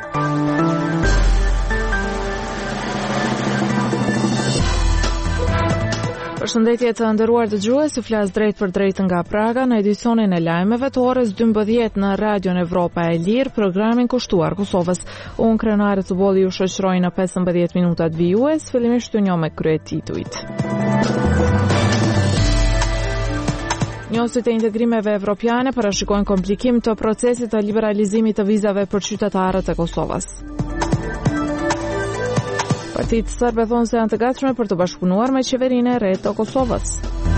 Përshëndetje të nderuar dëgjues, ju flas drejt për drejt nga Praga në edicionin e lajmeve të orës 12 në Radion Evropa e Lirë, programin kushtuar Kosovës. Unë Krenare të Bolli ju shoqëroj në 15 minutat vijues, fillimisht ju njoh me kryetituit. Njohësit e integrimeve evropiane parashikojnë komplikim të procesit të liberalizimit të vizave për qytetarët e Kosovës. Partitë serbe thonë se janë të gatshme për të bashkëpunuar me qeverinë e re të Kosovës.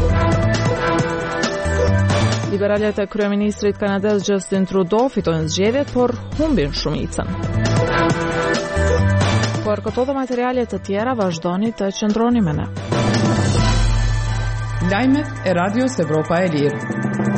Liberalet e kryeministrit kanadez Justin Trudeau fitojnë zgjedhjet, por humbin shumicën. Por këto dhe materiale të tjera vazhdoni të qëndroni me ne. Lajmet e Radios Evropa e Lirë.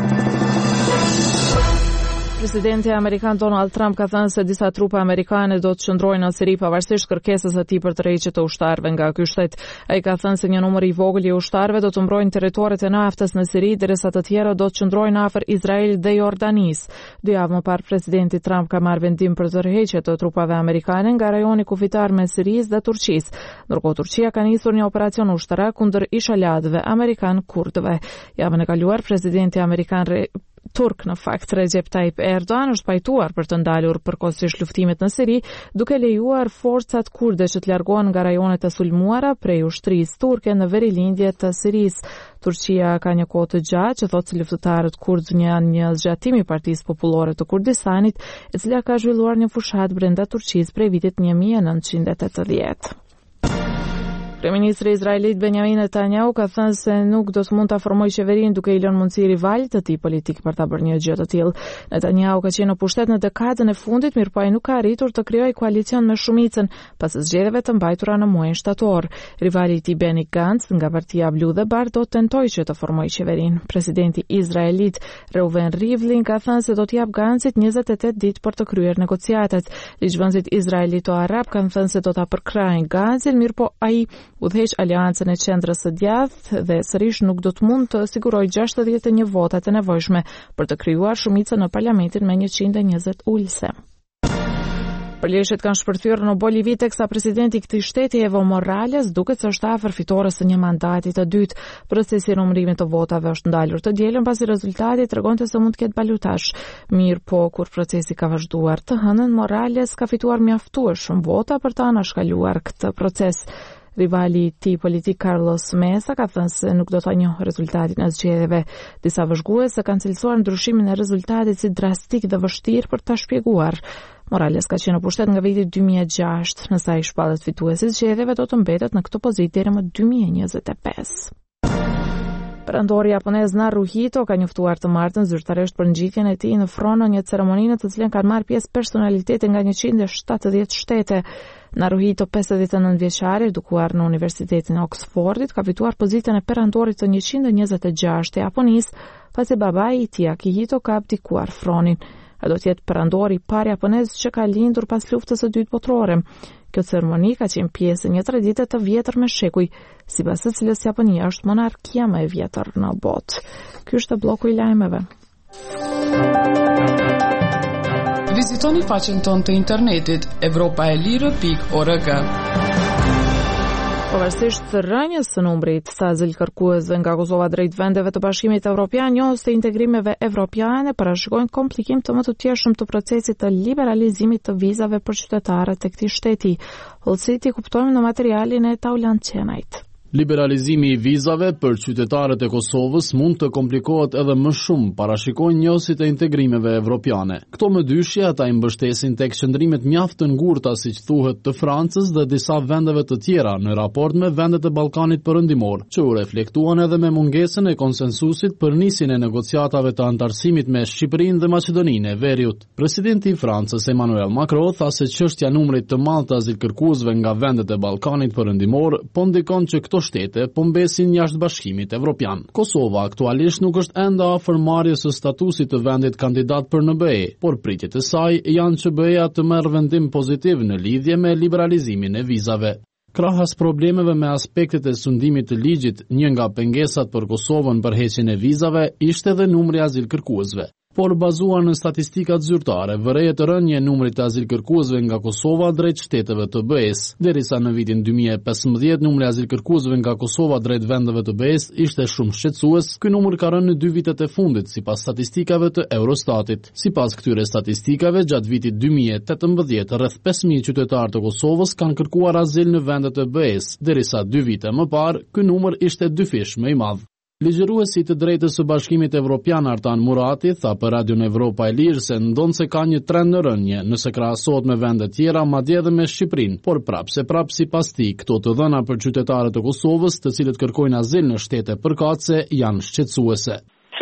Presidenti amerikan Donald Trump ka thënë se disa trupa amerikane do të qëndrojnë në Siri pavarësisht kërkesës së tij për tërheqje të ushtarëve nga ky shtet. Ai ka thënë se një numër i vogël i ushtarëve do të mbrojnë territoret e naftës në Siri, derisa të tjerë do të qëndrojnë afër Izraelit dhe Jordanisë. 2 javë më parë presidenti Trump ka marrë vendim për tërheqje të trupave amerikane nga rajoni kufitar mes Sirisë dhe Turqisë. Ndërkohë Turqia ka nisur një operacion ushtarak kundër ishaladëve amerikan kurdëve. Javën e kaluar presidenti amerikan Turk në fakt Recep Tayyip Erdogan është pajtuar për të ndalur përkohësisht luftimet në Siri, duke lejuar forcat kurde që të largohen nga rajonet e sulmuara prej ushtrisë turke në verilindje të Sirisë. Turqia ka një kohë të gjatë që thotë se luftëtarët kurdë janë një zgjatim i Partisë Popullore të Kurdistanit, e cila ka zhvilluar një fushat brenda Turqisë prej vitit 1980. Kryeministri izraelit Benjamin Netanyahu ka thënë se nuk do të mund ta formojë qeverinë duke i lënë mundësi rivalit të tij politik për ta bërë një gjë të tillë. Netanyahu ka qenë në pushtet në dekadën e fundit, mirëpo ai nuk ka arritur të krijojë koalicion me shumicën pas zgjedhjeve të mbajtura në muajin shtator. Rivali i tij Benny Gantz nga Partia Blu dhe Bardh do të tentojë që të formojë qeverinë. Presidenti izraelit Reuven Rivlin ka thënë se do t'i jap Gantzit 28 ditë për të kryer negociatat. Ligjvënësit izraelito-arab kanë thënë se do ta përkrajnë Gantzin, mirëpo ai udhëheq aleancën e qendrës së djathtë dhe sërish nuk do të mund të sigurojë 61 votat e nevojshme për të krijuar shumicën në parlamentin me 120 ulëse. Përleshjet kanë shpërthyer në Bolivi teksa presidenti i këtij shteti Evo Morales duket se është afër fitores së një mandati të dytë. Procesi i numërimit të votave është ndalur të dielën pasi rezultati tregonte se mund të ketë balotazh. Mirëpo kur procesi ka vazhduar të hënën, Morales ka fituar mjaftueshëm vota për të anashkaluar këtë proces. Rivali i tij politik Carlos Mesa ka thënë se nuk do ta njohë rezultatin e zgjedhjeve. Disa vëzhguese kanë cilësuar ndryshimin e rezultatit si drastik dhe vështirë për ta shpjeguar. Morales ka qenë në pushtet nga viti 2006, nëse ai shpallet fituesi i zgjedhjeve do të mbetet në këtë pozitë deri më 2025. Perandori japonez Naruhito ka njoftuar të martën zyrtarisht për ngjitjen e tij në fron në një ceremoni në të cilën kanë marrë pjesë personalitete nga 170 shtete. Naruhito, 59 vjeçari, edukuar në Universitetin e Oxfordit, ka fituar pozitën e perandorit të 126 të Japonisë, pasi babai i tij Akihito ka abdikuar fronin. Ai do të jetë perandori i parë japonez që ka lindur pas luftës së dytë botërore. Kjo ceremoni ka qenë pjesë e një tradite të vjetër me shekuj, sipas së cilës Japonia është monarkia më e vjetër në botë. Ky është bloku i lajmeve. Vizitoni faqen tonë të internetit europaelire.org. Pavarësisht të rënjes së numrit të azilkërkuesve nga Kosova drejt vendeve të Bashkimit Evropian, njohës të integrimeve evropiane parashikojnë komplikim të më të tjeshëm të procesit të liberalizimit të vizave për qytetarët e këtij shteti. Hollësit i kuptojmë në materialin e Taulant Qenajt. Liberalizimi i vizave për qytetarët e Kosovës mund të komplikohet edhe më shumë, parashikojnë njohësit e integrimeve evropiane. Këto më dyshje ata i mbështesin tek qëndrimet mjaft të ngurta, siç thuhet, të Francës dhe disa vendeve të tjera në raport me vendet e Ballkanit Perëndimor, që u reflektuan edhe me mungesën e konsensusit për nisjen e negociatave të antarësimit me Shqipërinë dhe Maqedoninë e Veriut. Presidenti i Francës Emmanuel Macron tha se çështja e numrit të madh të azilkërkuesve nga vendet e Ballkanit Perëndimor po ndikon që këto shtete po mbesin jashtë Bashkimit Evropian. Kosova aktualisht nuk është ende afër marrjes së statusit të vendit kandidat për në BE, por pritjet e saj janë që BE-ja të merr vendim pozitiv në lidhje me liberalizimin e vizave. Krahas problemeve me aspektet e sundimit të ligjit, një nga pengesat për Kosovën për heqjen e vizave ishte edhe numri azilkërkuesve. por bazuar në statistikat zyrtare, vërehet rënje e numrit të azilkërkuesve nga Kosova drejt shteteve të BE-s. Derisa në vitin 2015 numri i azilkërkuesve nga Kosova drejt vendeve të BE-s ishte shumë shqetësues, ky numër ka rënë në 2 vitet e fundit sipas statistikave të Eurostatit. Sipas këtyre statistikave, gjatë vitit 2018 rreth 5000 qytetarë të Kosovës kanë kërkuar azil në vendet e BE-s, derisa 2 vite më parë ky numër ishte dyfish më i madh. Ligjëruesi të drejtës së Bashkimit Evropian Artan Murati tha për Radion Evropa e Lirë se ndonse ka një trend në rënje nëse krahasohet me vende tjera, madje edhe me Shqipërinë, por prapë sipas tij, këto të dhëna për qytetarët e Kosovës, të cilët kërkojnë azil në shtete përkatëse, janë shqetësuese.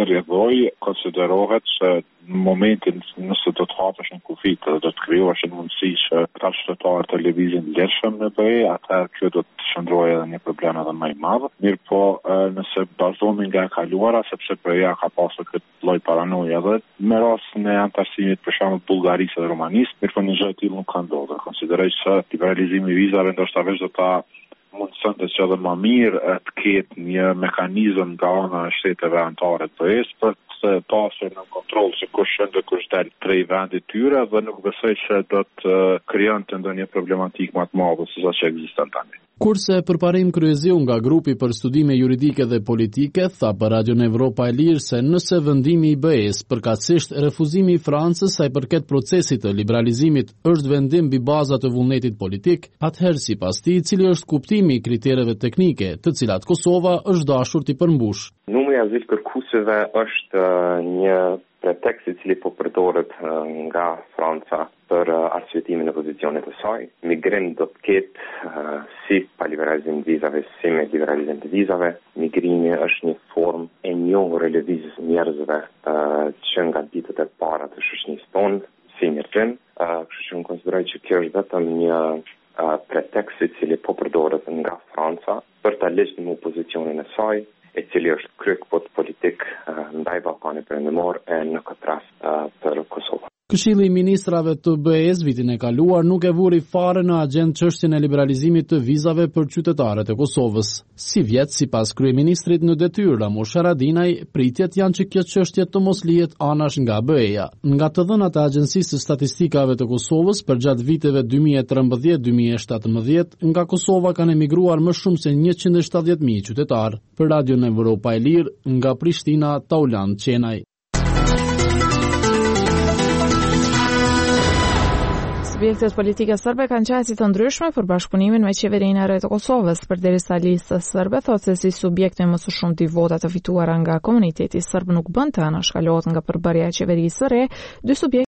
Konsiderohet se në momentin nëse do të hapesh në kufit dhe do të krijohesh një mundësi që këta qytetarë të lëvizin lirshëm në BE, atëherë kjo do të shndrojë edhe një problem edhe më i madh. Mirë po, nëse bazohemi nga e kaluara, sepse BE-ja ka pasur këtë lloj paranoje edhe me rastin e antarësimit për shembull Bullgarisë dhe Romanisë, mirë po një gjë e tillë nuk ka ndodhur. Konsideroj se liberalizimi i vizave ndoshta veç do ta mundësonte që edhe më mirë të ketë një mekanizëm nga ana e shteteve anëtare të BE-s për të pasur në kontroll se kush shën dhe kush del prej vendit tyre dhe nuk besoj që do të krijonte ndonjë problematikë më të madhe se sa që ekziston tani. Kurse përparim kryeziu nga grupi për studime juridike dhe politike, tha për Radion Evropa e Lirë se nëse vendimi i BE-s, përkatësisht refuzimi i Francës sa i përket procesit të liberalizimit, është vendim mbi baza të vullnetit politik, atëherë sipas tij, cili është kuptimi i kritereve teknike, të cilat Kosova është dashur t'i përmbush. Numri i azilkërkuesve është një pretekst i cili po përdoret nga Franca për arsyetimin e pozicionit të saj. Migrim do të ketë si pa liberalizim të vizave, si me liberalizim të vizave. Migrimi është një formë e njohur e lëvizjes njerëzve që nga ditët e para të shoqënisë tonë, si migrim. Kështu që unë konsideroj që kjo është vetëm një pretekst i cili po përdoret nga Franca për ta legjitimuar pozicionin e saj, e cili është kryekpot politik ndaj Ballkanit Perëndimor e në këtë rast për Kosovë. Këshilli i Ministrave të BE-s vitin e kaluar nuk e vuri fare në agjendë çështjen e liberalizimit të vizave për qytetarët e Kosovës. Si vjet, sipas kryeministrit në detyrë Ramush Haradinaj, pritjet janë që kjo çështje të mos lihet anash nga BE-ja. Nga të dhënat e Agjencisë së Statistikave të Kosovës për gjatë viteve 2013-2017, nga Kosova kanë emigruar më shumë se 170.000 qytetarë. Për Radion Evropa e Lirë, nga Prishtina, Tauland Qenaj. Subjektet politike serbe kanë qasje të ndryshme për bashkëpunimin me qeverinë e re të Kosovës, përderisa lista serbe thotë se si subjekte më së shumti vota të fituara nga komuniteti serb nuk bën të anashkalohet nga përbërja e qeverisë së re, dy subjekte